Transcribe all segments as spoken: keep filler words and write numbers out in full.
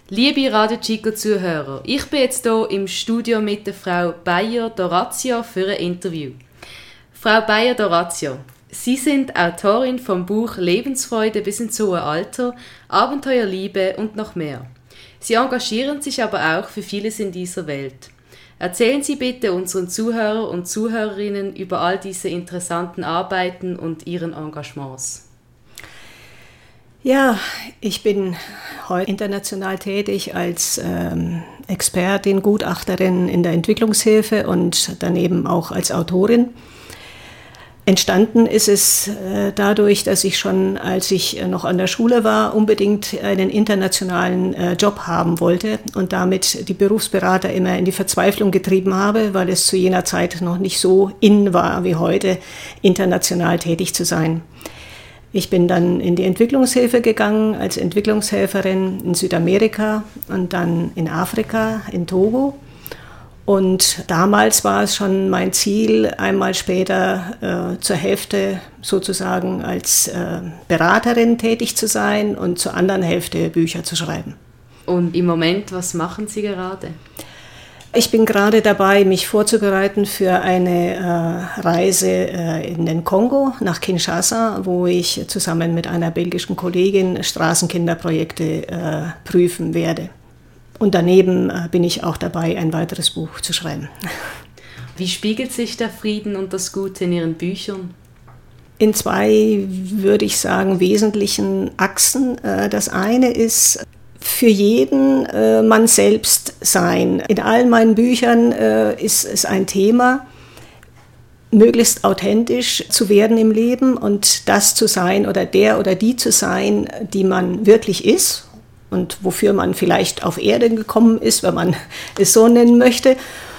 Liebe Radio Chico-Zuhörer, ich bin jetzt hier im Studio mit der Frau Beyer-Dorazio für ein Interview. Frau Beyer-Dorazio, Sie sind Autorin vom Buch Lebensfreude bis ins hohe Alter, Abenteuerliebe und noch mehr. Sie engagieren sich aber auch für vieles in dieser Welt. Erzählen Sie bitte unseren Zuhörer und Zuhörerinnen über all diese interessanten Arbeiten und Ihren Engagements. Ja, ich bin heute international tätig als ähm, Expertin, Gutachterin in der Entwicklungshilfe und daneben auch als Autorin. Entstanden ist es äh, dadurch, dass ich schon, als ich äh, noch an der Schule war, unbedingt einen internationalen äh, Job haben wollte und damit die Berufsberater immer in die Verzweiflung getrieben habe, weil es zu jener Zeit noch nicht so in war wie heute, international tätig zu sein. Ich bin dann in die Entwicklungshilfe gegangen als Entwicklungshelferin in Südamerika und dann in Afrika, in Togo. Und damals war es schon mein Ziel, einmal später äh, zur Hälfte sozusagen als äh, Beraterin tätig zu sein und zur anderen Hälfte Bücher zu schreiben. Und im Moment, was machen Sie gerade? Ich bin gerade dabei, mich vorzubereiten für eine äh, Reise äh, in den Kongo, nach Kinshasa, wo ich zusammen mit einer belgischen Kollegin Straßenkinderprojekte äh, prüfen werde. Und daneben äh, bin ich auch dabei, ein weiteres Buch zu schreiben. Wie spiegelt sich der Frieden und das Gute in Ihren Büchern? In zwei, würde ich sagen, wesentlichen Achsen. Äh, das eine ist, für jeden äh, man selbst sein. In allen meinen Büchern äh, ist es ein Thema, möglichst authentisch zu werden im Leben und das zu sein oder der oder die zu sein, die man wirklich ist und wofür man vielleicht auf Erde gekommen ist, wenn man es so nennen möchte.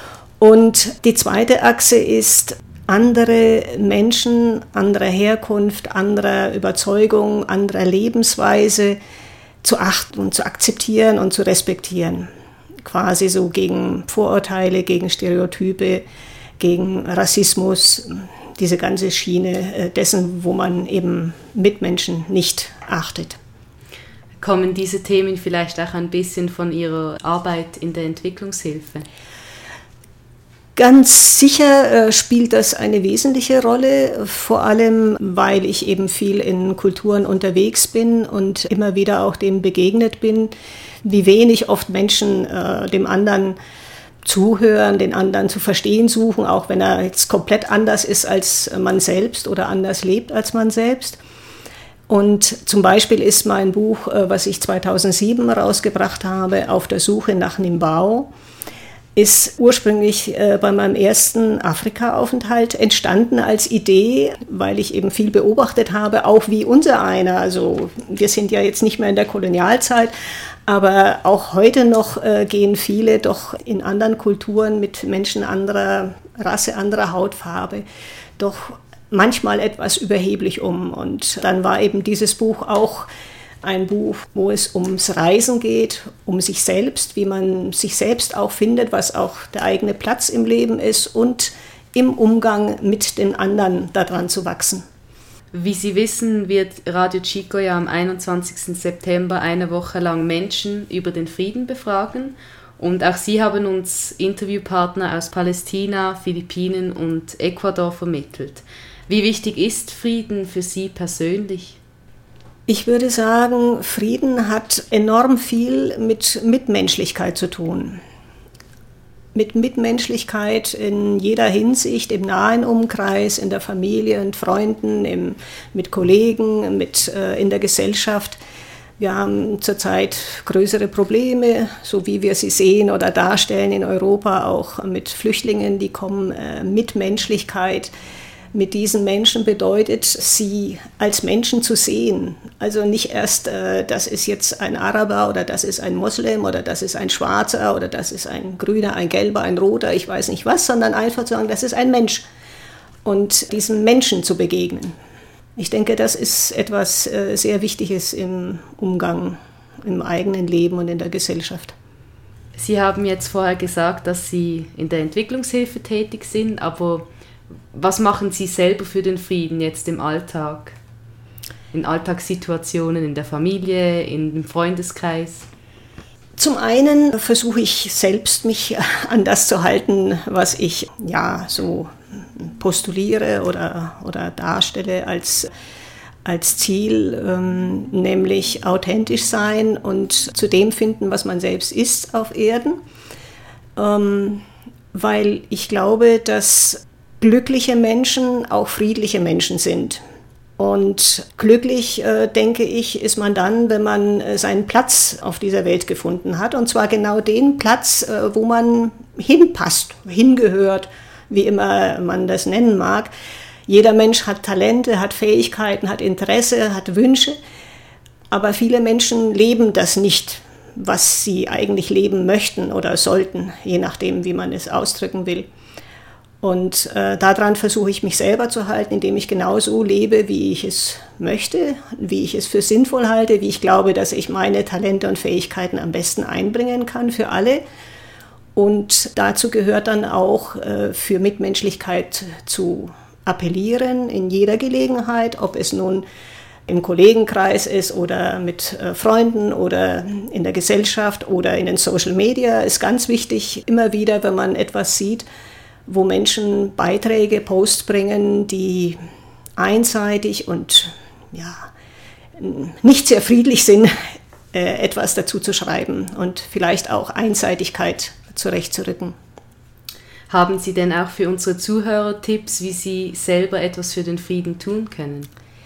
Und die zweite Achse ist, andere Menschen, anderer Herkunft, anderer Überzeugung, anderer Lebensweise zu achten und zu akzeptieren und zu respektieren. Quasi so gegen Vorurteile, gegen Stereotype, gegen Rassismus, diese ganze Schiene dessen, wo man eben Mitmenschen nicht achtet. Kommen diese Themen vielleicht auch ein bisschen von Ihrer Arbeit in der Entwicklungshilfe? Ganz sicher äh, spielt das eine wesentliche Rolle, vor allem weil ich eben viel in Kulturen unterwegs bin und immer wieder auch dem begegnet bin, wie wenig oft Menschen äh, dem anderen zuhören, den anderen zu verstehen suchen, auch wenn er jetzt komplett anders ist als man selbst oder anders lebt als man selbst. Und zum Beispiel ist mein Buch, äh, was ich zweitausendsieben rausgebracht habe, Auf der Suche nach Nimbao, ist ursprünglich äh, bei meinem ersten Afrika-Aufenthalt entstanden als Idee, weil ich eben viel beobachtet habe, auch wie unser einer. Also wir sind ja jetzt nicht mehr in der Kolonialzeit, aber auch heute noch äh, gehen viele doch in anderen Kulturen mit Menschen anderer Rasse, anderer Hautfarbe doch manchmal etwas überheblich um. Und dann war eben dieses Buch auch ein Buch, wo es ums Reisen geht, um sich selbst, wie man sich selbst auch findet, was auch der eigene Platz im Leben ist und im Umgang mit den anderen daran zu wachsen. Wie Sie wissen, wird Radio Chico ja am einundzwanzigsten September eine Woche lang Menschen über den Frieden befragen. Und auch Sie haben uns Interviewpartner aus Palästina, Philippinen und Ecuador vermittelt. Wie wichtig ist Frieden für Sie persönlich? Ich würde sagen, Frieden hat enorm viel mit Mitmenschlichkeit zu tun. Mit Mitmenschlichkeit in jeder Hinsicht, im nahen Umkreis, in der Familie und Freunden, im, mit Kollegen, mit, äh, in der Gesellschaft. Wir haben zurzeit größere Probleme, so wie wir sie sehen oder darstellen in Europa, auch mit Flüchtlingen, die kommen, äh, Mitmenschlichkeit. Mit diesen Menschen bedeutet, sie als Menschen zu sehen. Also nicht erst, äh, das ist jetzt ein Araber oder das ist ein Moslem oder das ist ein Schwarzer oder das ist ein Grüner, ein Gelber, ein Roter, ich weiß nicht was, sondern einfach zu sagen, das ist ein Mensch. Und diesem Menschen zu begegnen. Ich denke, das ist etwas äh, sehr Wichtiges im Umgang, im eigenen Leben und in der Gesellschaft. Sie haben jetzt vorher gesagt, dass Sie in der Entwicklungshilfe tätig sind, aber was machen Sie selber für den Frieden jetzt im Alltag? In Alltagssituationen, in der Familie, im Freundeskreis? Zum einen versuche ich selbst, mich an das zu halten, was ich ja so postuliere oder, oder darstelle als, als Ziel, ähm, nämlich authentisch sein und zu dem finden, was man selbst ist auf Erden. Ähm, weil ich glaube, dass glückliche Menschen auch friedliche Menschen sind. Und glücklich, äh, denke ich, ist man dann, wenn man äh, seinen Platz auf dieser Welt gefunden hat. Und zwar genau den Platz, äh, wo man hinpasst, hingehört, wie immer man das nennen mag. Jeder Mensch hat Talente, hat Fähigkeiten, hat Interesse, hat Wünsche. Aber viele Menschen leben das nicht, was sie eigentlich leben möchten oder sollten, je nachdem, wie man es ausdrücken will. Und äh, daran versuche ich mich selber zu halten, indem ich genauso lebe, wie ich es möchte, wie ich es für sinnvoll halte, wie ich glaube, dass ich meine Talente und Fähigkeiten am besten einbringen kann für alle. Und dazu gehört dann auch, äh, für Mitmenschlichkeit zu appellieren in jeder Gelegenheit, ob es nun im Kollegenkreis ist oder mit äh, Freunden oder in der Gesellschaft oder in den Social Media. Ist ganz wichtig, immer wieder, wenn man etwas sieht, wo Menschen Beiträge, Posts bringen, die einseitig und ja, nicht sehr friedlich sind, äh, etwas dazu zu schreiben und vielleicht auch Einseitigkeit zurechtzurücken. Haben Sie denn auch für unsere Zuhörer Tipps, wie sie selber etwas für den Frieden tun können?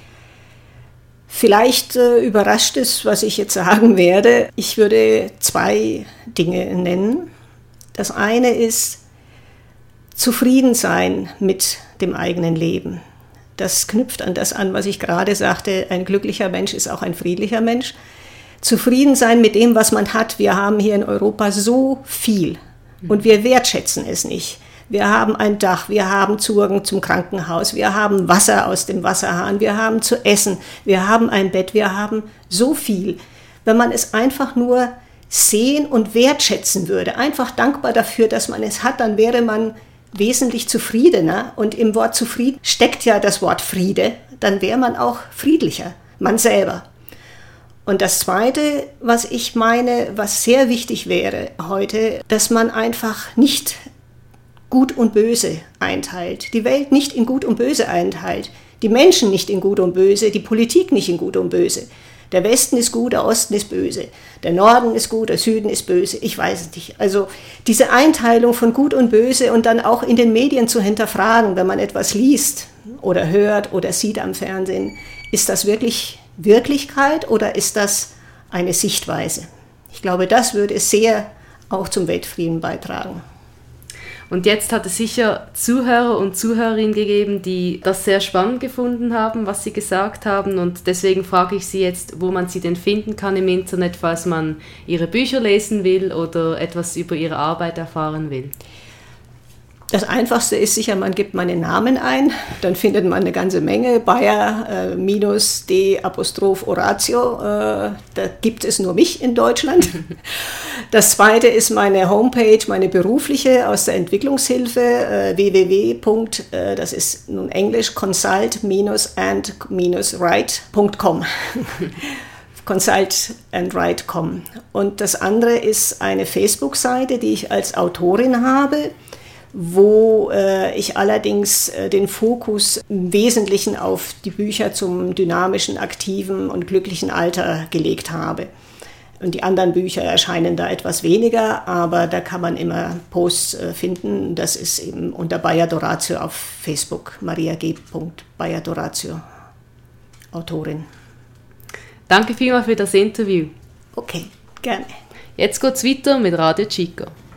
Vielleicht äh, überrascht es, was ich jetzt sagen werde. Ich würde zwei Dinge nennen. Das eine ist, zufrieden sein mit dem eigenen Leben. Das knüpft an das an, was ich gerade sagte. Ein glücklicher Mensch ist auch ein friedlicher Mensch. Zufrieden sein mit dem, was man hat. Wir haben hier in Europa so viel und wir wertschätzen es nicht. Wir haben ein Dach, wir haben Zugang zum Krankenhaus, wir haben Wasser aus dem Wasserhahn, wir haben zu essen, wir haben ein Bett, wir haben so viel. Wenn man es einfach nur sehen und wertschätzen würde, einfach dankbar dafür, dass man es hat, dann wäre man wesentlich zufriedener. Und im Wort zufrieden steckt ja das Wort Friede, dann wäre man auch friedlicher, man selber. Und das Zweite, was ich meine, was sehr wichtig wäre heute, dass man einfach nicht Gut und Böse einteilt, die Welt nicht in Gut und Böse einteilt, die Menschen nicht in Gut und Böse, die Politik nicht in Gut und Böse. Der Westen ist gut, der Osten ist böse, der Norden ist gut, der Süden ist böse, ich weiß es nicht. Also diese Einteilung von Gut und Böse und dann auch in den Medien zu hinterfragen, wenn man etwas liest oder hört oder sieht am Fernsehen, ist das wirklich Wirklichkeit oder ist das eine Sichtweise? Ich glaube, das würde sehr auch zum Weltfrieden beitragen. Und jetzt hat es sicher Zuhörer und Zuhörerinnen gegeben, die das sehr spannend gefunden haben, was Sie gesagt haben. Und deswegen frage ich Sie jetzt, wo man Sie denn finden kann im Internet, falls man Ihre Bücher lesen will oder etwas über Ihre Arbeit erfahren will. Das Einfachste ist sicher, man gibt meinen Namen ein, dann findet man eine ganze Menge. Bayer äh, minus D Apostroph Oratio, äh, da gibt es nur mich in Deutschland. Das Zweite ist meine Homepage, meine berufliche aus der Entwicklungshilfe, äh, w w w. Äh, das ist nun Englisch, consult and write punkt com. consult and write punkt com. Und das andere ist eine Facebook-Seite, die ich als Autorin habe, wo äh, ich allerdings äh, den Fokus im Wesentlichen auf die Bücher zum dynamischen, aktiven und glücklichen Alter gelegt habe. Und die anderen Bücher erscheinen da etwas weniger, aber da kann man immer Posts äh, finden. Das ist eben unter Bayer Doratio auf Facebook, Maria G. Bayer Doratio, Autorin. Danke vielmals für das Interview. Okay, gerne. Jetzt geht's weiter mit Radio Chico.